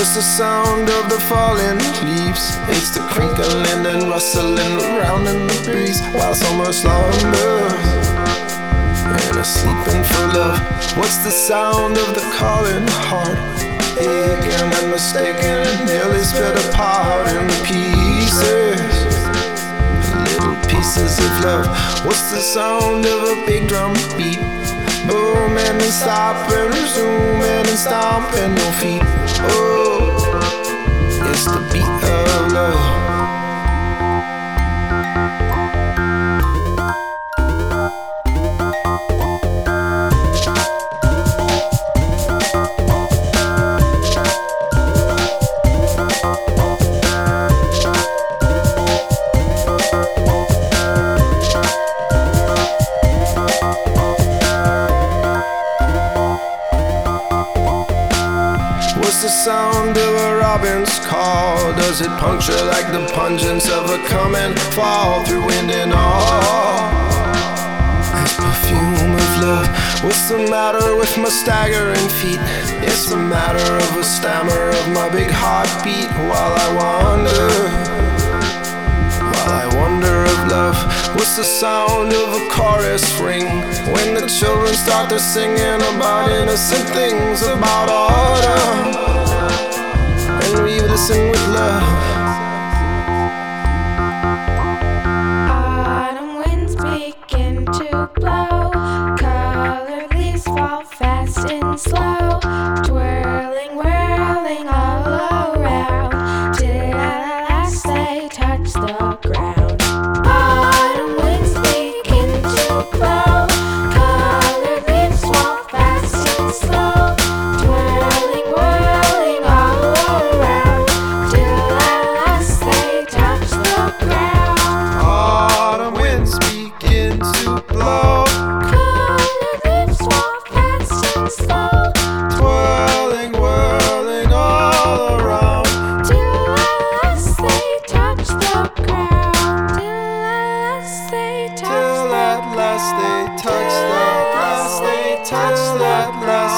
What's the sound of the falling leaves? It's the crinkling and rustling around in the breeze while summer slumbers and is sleeping for love. What's the sound of the calling heart? Aching and mistaken, nearly split apart in pieces, little pieces of love. What's the sound of a big drum beat? Booming and stopping, zooming and stomping your feet. Oh, it's the beat of love. What's the sound of a robin's call? Does it puncture like the pungence of a coming fall through wind and all? This perfume of love. What's the matter with my staggering feet? It's a matter of a stammer of my big heartbeat while I wonder of love. What's the sound of a chorus ring when the children start to singing about innocent things, about autumn, and we listen with love? Autumn winds begin to blow, colored leaves fall fast and slow, twirling, whirling all around, till at last they touch the ground. Autumn winds begin to blow, colored leaves fall fast and slow, twirling, whirling all around, till at last they touch the ground. Autumn winds begin to blow, Colored leaves fall fast and slow, twirling, whirling all around, till at last they touch the ground. till at last they touch the, last they touch that last